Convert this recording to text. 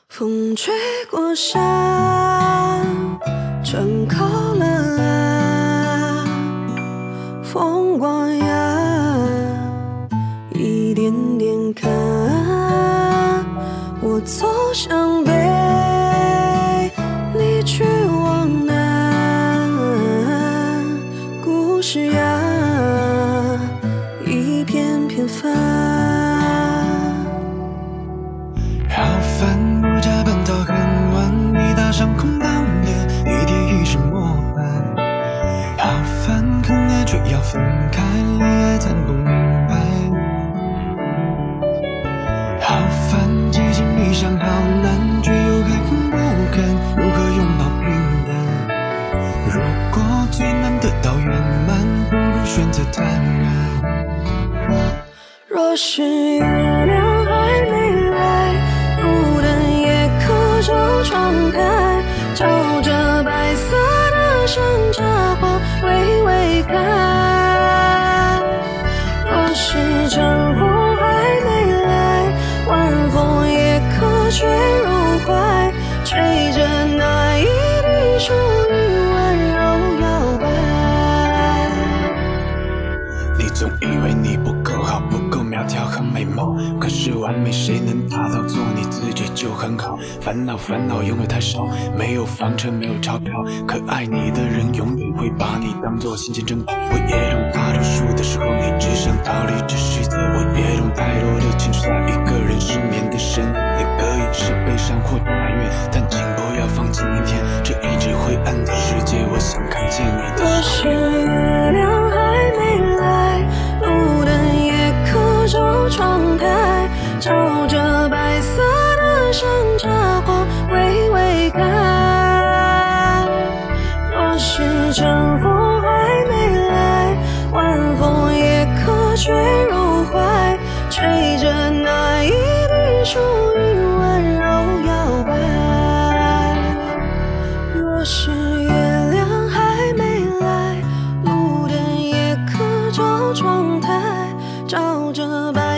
风吹过山，正靠了岸，风光呀，一点点看，我走向北，你去往南，故事呀，一片片翻。 好烦，我加班到很晚，你搭上空浪脸，一天已是末班。好烦，很爱却要分开，恋爱谈不明白。好烦，激情理想好难，却又还很不甘，如何拥抱平淡？如果最难得到圆满，不如选择坦然。 若是月亮还没来，路灯也可就窗台，照着白色的山茶花微微开。若是晨风还没来，晚风也可吹入怀，吹着那一滴属于温柔摇摆。 你总以为你不够好，不够苗条和美貌，可是完美谁能达到？做你自己就很好。烦恼拥有太少，没有房车没有钞票，可爱你的人永远会把你当作新鲜珍宝。我也懂大多数的时候你只想逃离这世界，我也懂太多的情绪在一个人失眠的深夜，也可以是悲伤或者埋怨，但请不要放弃明天这一直灰暗的世界。我想看见你的若是月亮还没来，路灯也可就窗台，照着白色的山茶花微微开。若是晨风还没来，晚风也可吹入怀，吹着那一滴属于温柔摇摆。若是月亮还没来，路灯也可就窗台，照着白